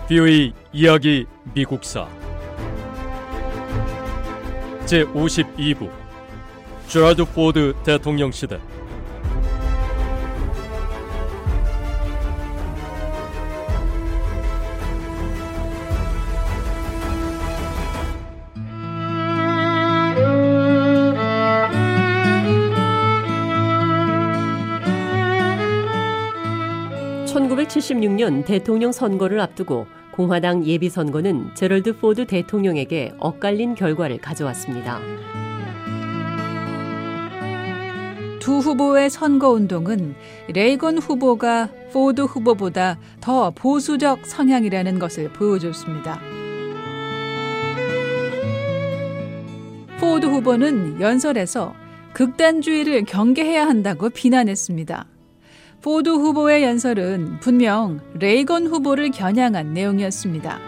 VOA 이야기 미국사 제52부 제라드 포드 대통령 시대. (1976년) 대통령 선거를 앞두고 공화당 예비선거는 제럴드 포드 대통령에게 엇갈린 결과를 가져왔습니다. 두 후보의 선거운동은 레이건 후보가 포드 후보보다 더 보수적 성향이라는 것을 보여줬습니다. 포드 후보는 연설에서 극단주의를 경계해야 한다고 비난했습니다. 포드 후보의 연설은 분명 레이건 후보를 겨냥한 내용이었습니다.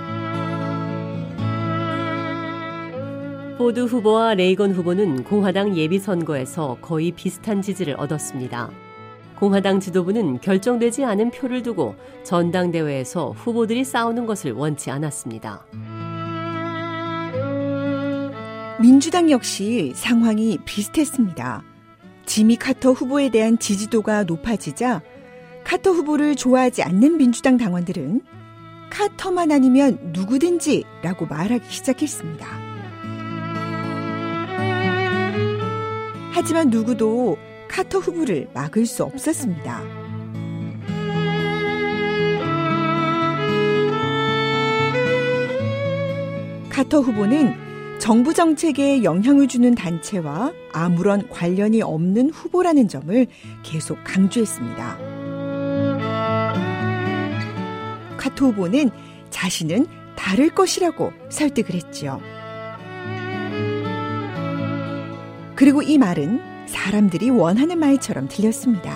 포드 후보와 레이건 후보는 공화당 예비선거에서 거의 비슷한 지지를 얻었습니다. 공화당 지도부는 결정되지 않은 표를 두고 전당대회에서 후보들이 싸우는 것을 원치 않았습니다. 민주당 역시 상황이 비슷했습니다. 지미 카터 후보에 대한 지지도가 높아지자 카터 후보를 좋아하지 않는 민주당 당원들은 카터만 아니면 누구든지 라고 말하기 시작했습니다. 하지만 누구도 카터 후보를 막을 수 없었습니다. 카터 후보는 정부 정책에 영향을 주는 단체와 아무런 관련이 없는 후보라는 점을 계속 강조했습니다. 카터 후보는 자신은 다를 것이라고 설득을 했지요. 그리고 이 말은 사람들이 원하는 말처럼 들렸습니다.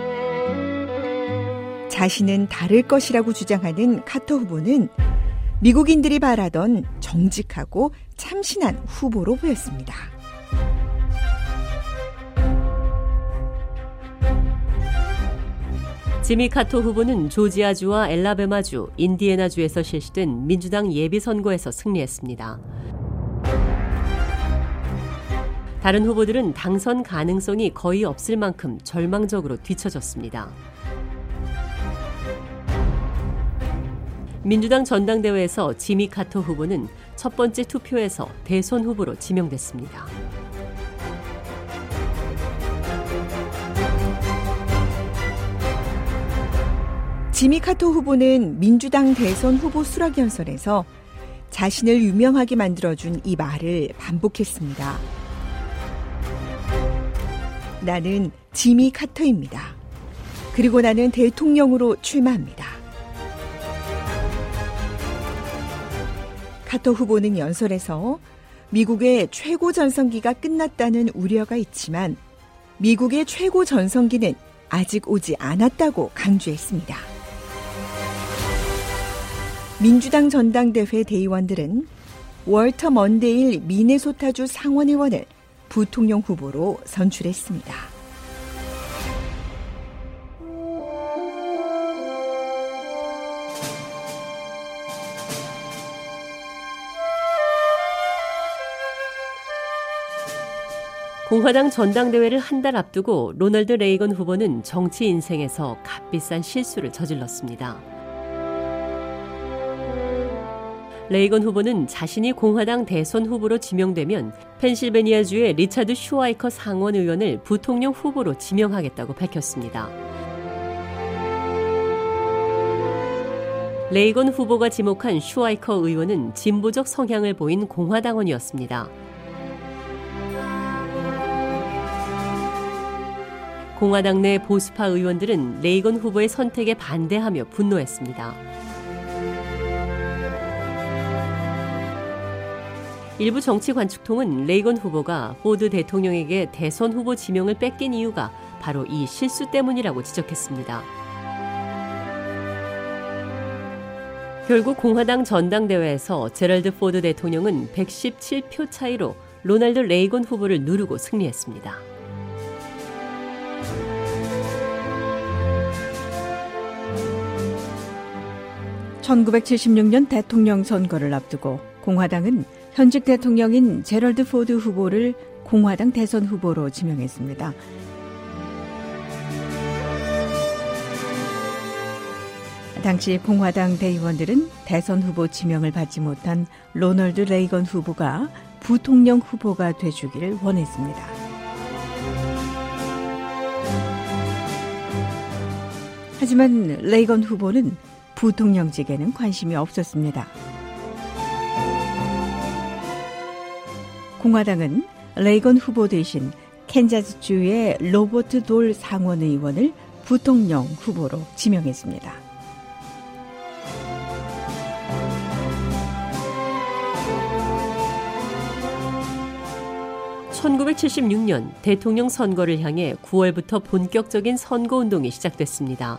자신은 다를 것이라고 주장하는 카터 후보는 미국인들이 바라던 정직하고 참신한 후보로 보였습니다. 지미 카터 후보는 조지아주와 엘라베마주, 인디애나주에서 실시된 민주당 예비선거에서 승리했습니다. 다른 후보들은 당선 가능성이 거의 없을 만큼 절망적으로 뒤처졌습니다. 민주당 전당대회에서 지미 카터 후보는 첫 번째 투표에서 대선 후보로 지명됐습니다. 지미 카터 후보는 민주당 대선 후보 수락 연설에서 자신을 유명하게 만들어준 이 말을 반복했습니다. 나는 지미 카터입니다. 그리고 나는 대통령으로 출마합니다. 카터 후보는 연설에서 미국의 최고 전성기가 끝났다는 우려가 있지만 미국의 최고 전성기는 아직 오지 않았다고 강조했습니다. 민주당 전당대회 대의원들은 월터 먼데일 미네소타주 상원의원을 부통령 후보로 선출했습니다. 공화당 전당대회를 한 달 앞두고 로널드 레이건 후보는 정치 인생에서 값비싼 실수를 저질렀습니다. 레이건 후보는 자신이 공화당 대선 후보로 지명되면 펜실베니아주의 리차드 슈와이커 상원 의원을 부통령 후보로 지명하겠다고 밝혔습니다. 레이건 후보가 지목한 슈와이커 의원은 진보적 성향을 보인 공화당원이었습니다. 공화당 내 보수파 의원들은 레이건 후보의 선택에 반대하며 분노했습니다. 일부 정치 관측통은 레이건 후보가 포드 대통령에게 대선 후보 지명을 뺏긴 이유가 바로 이 실수 때문이라고 지적했습니다. 결국 공화당 전당대회에서 제럴드 포드 대통령은 117표 차이로 로널드 레이건 후보를 누르고 승리했습니다. 1976년 대통령 선거를 앞두고 공화당은 현직 대통령인 제럴드 포드 후보를 공화당 대선 후보로 지명했습니다. 당시 공화당 대의원들은 대선 후보 지명을 받지 못한 로널드 레이건 후보가 부통령 후보가 돼주기를 원했습니다. 하지만 레이건 후보는 부통령직에는 관심이 없었습니다. 공화당은 레이건 후보 대신 캔자스주의 로버트 돌 상원의원을 부통령 후보로 지명했습니다. (1976년) 대통령 선거를 향해 9월부터 본격적인 선거운동이 시작됐습니다.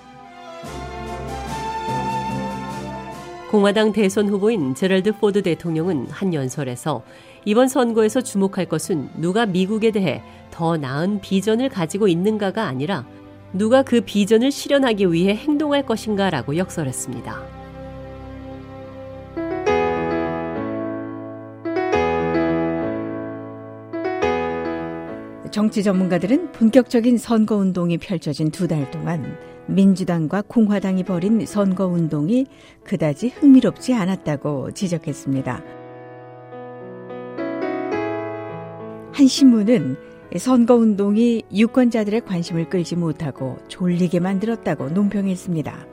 공화당 대선 후보인 제럴드 포드 대통령은 한 연설에서 이번 선거에서 주목할 것은 누가 미국에 대해 더 나은 비전을 가지고 있는가가 아니라 누가 그 비전을 실현하기 위해 행동할 것인가라고 역설했습니다. 정치 전문가들은 본격적인 선거운동이 펼쳐진 2달 동안 민주당과 공화당이 벌인 선거운동이 그다지 흥미롭지 않았다고 지적했습니다. 한 신문은 선거운동이 유권자들의 관심을 끌지 못하고 졸리게 만들었다고 논평했습니다.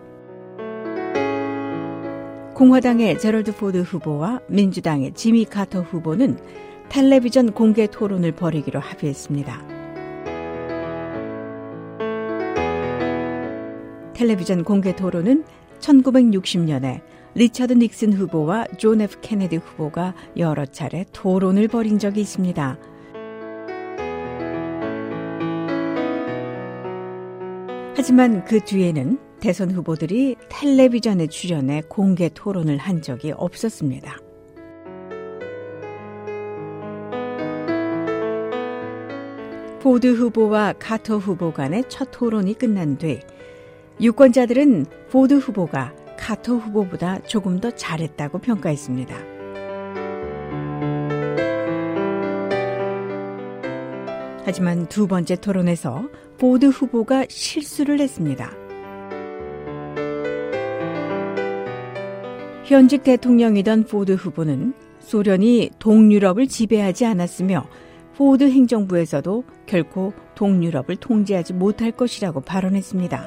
공화당의 제럴드 포드 후보와 민주당의 지미 카터 후보는 텔레비전 공개 토론을 벌이기로 합의했습니다. 텔레비전 공개 토론은 1960년에 리처드 닉슨 후보와 존 F 케네디 후보가 여러 차례 토론을 벌인 적이 있습니다. 하지만 그 뒤에는 대선 후보들이 텔레비전에 출연해 공개 토론을 한 적이 없었습니다. 포드 후보와 카터 후보 간의 첫 토론이 끝난 뒤 유권자들은 포드 후보가 카터 후보보다 조금 더 잘했다고 평가했습니다. 하지만 두 번째 토론에서 포드 후보가 실수를 했습니다. 현직 대통령이던 포드 후보는 소련이 동유럽을 지배하지 않았으며 포드 행정부에서도 결코 동유럽을 통제하지 못할 것이라고 발언했습니다.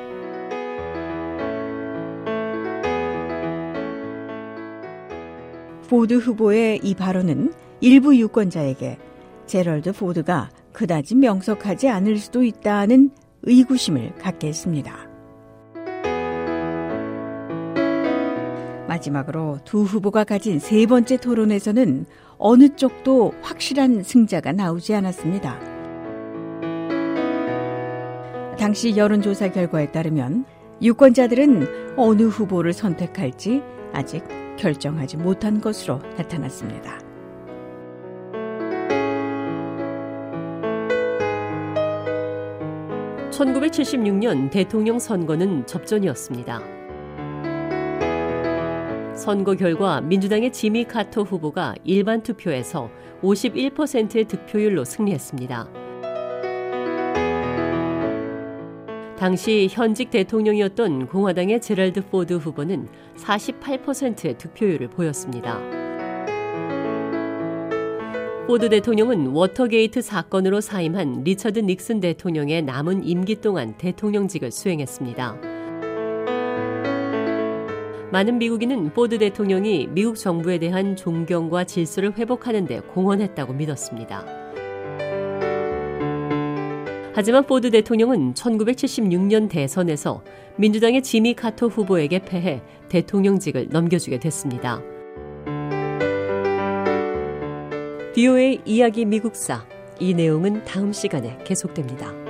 포드 후보의 이 발언은 일부 유권자에게 제럴드 포드가 그다지 명석하지 않을 수도 있다는 의구심을 갖게 했습니다. 마지막으로 두 후보가 가진 세 번째 토론에서는 어느 쪽도 확실한 승자가 나오지 않았습니다. 당시 여론조사 결과에 따르면 유권자들은 어느 후보를 선택할지 아직 결정하지 못한 것으로 나타났습니다. (1976년) 대통령 선거는 접전이었습니다. 선거 결과 민주당의 지미 카터 후보가 일반 투표에서 51%의 득표율로 승리했습니다. 당시 현직 대통령이었던 공화당의 제럴드 포드 후보는 48%의 득표율을 보였습니다. 포드 대통령은 워터게이트 사건으로 사임한 리처드 닉슨 대통령의 남은 임기 동안 대통령직을 수행했습니다. 많은 미국인은 포드 대통령이 미국 정부에 대한 존경과 질서를 회복하는 데 공헌했다고 믿었습니다. 하지만 포드 대통령은 1976년 대선에서 민주당의 지미 카터 후보에게 패해 대통령직을 넘겨주게 됐습니다. VOA 이야기 미국사, 이 내용은 다음 시간에 계속됩니다.